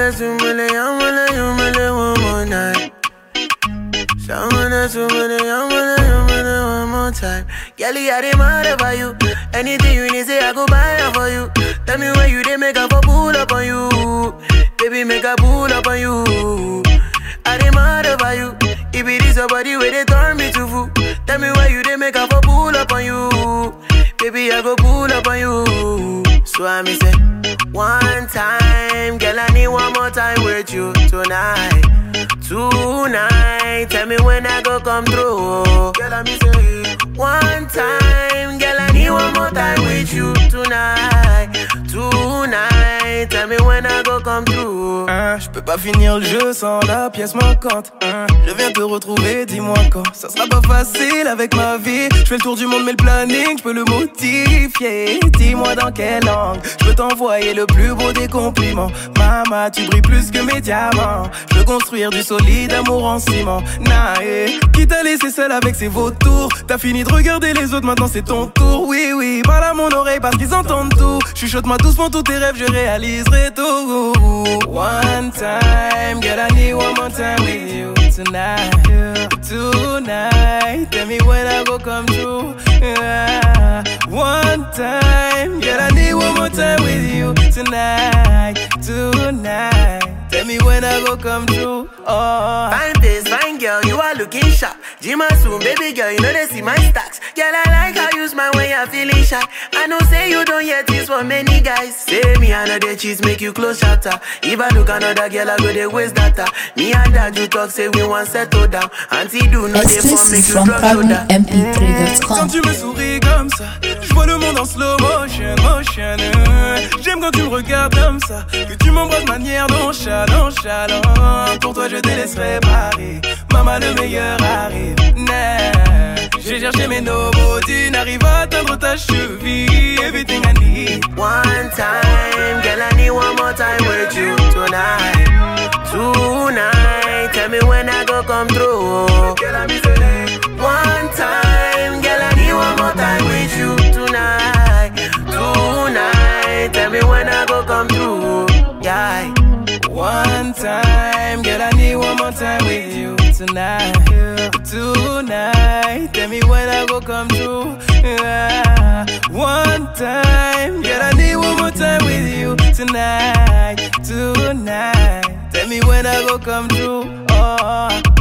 one more night. One more time. Girlie, I demand over you. Anything you need, say I go buy it for you. Tell me where you dey, make a pull up on you. Baby, make a pull up on you. I demand over you. If it is your body where they turn me to fool. Tell me where you dey, make a pull up on you. Baby, I go pull up on you. So I me say, one time, girl, I need one more time with you tonight. Tonight, tell me when I go come through. Girl, I me say, one time, girl, I need one more time with you tonight. Tonight, tell me when I go come through. Je peux pas finir le jeu sans la pièce manquante. Je viens te retrouver, dis-moi quand. Ça sera pas facile avec ma vie. Je fais le tour du monde mais le planning, je peux le modifier. Dis-moi dans quelle langue. Je peux t'envoyer le plus beau des compliments. Mama, tu brilles plus que mes diamants. Je veux construire du solide amour en ciment. Nae, qui t'a laissé seul avec ses vautours. T'as fini de regarder les autres, maintenant c'est ton tour. Oui, oui, parle à mon oreille parce qu'ils entendent tout. Chuchote-moi doucement tous tes rêves, je réaliserai tout. One time, girl, I need one more time with you tonight. Tonight, tell me when I go come true. One time, girl, I need one more time with you tonight. Tonight, tell me when I go come true. Oh. Fine face, fine girl, you are looking sharp. Jima soon, baby girl, you know they see my stacks. Girl, I like how you smile when you're feeling shy. I know say you don't hear this from many guys. Say me another cheese, make you close chapter. If I look another girl, I go they waste data. Me and dad, you talk, say we want settle down. Auntie do not they for make you drop soda. Quand tu me souris comme ça, je vois le monde en slow motion, motion. J'aime quand tu me regardes comme ça, que tu m'embrasses de manière nonchalante. Pour toi je te laisserai parler, maman le meilleur arrive. Nah. J'ai cherché mes nobody, n'arrive à atteindre ta cheville. Everything I need. One time, girl, I need one more time with you tonight. Tonight, tell me when I go come through. One time, girl, I need one more time with you tonight. Tonight, tell me when I go come through. Yeah. One time, girl, I need one more time with you tonight. Tonight, tell me when I go come true. One time, girl, I need one more time with you tonight. Tonight, tell me when I go come true. Oh.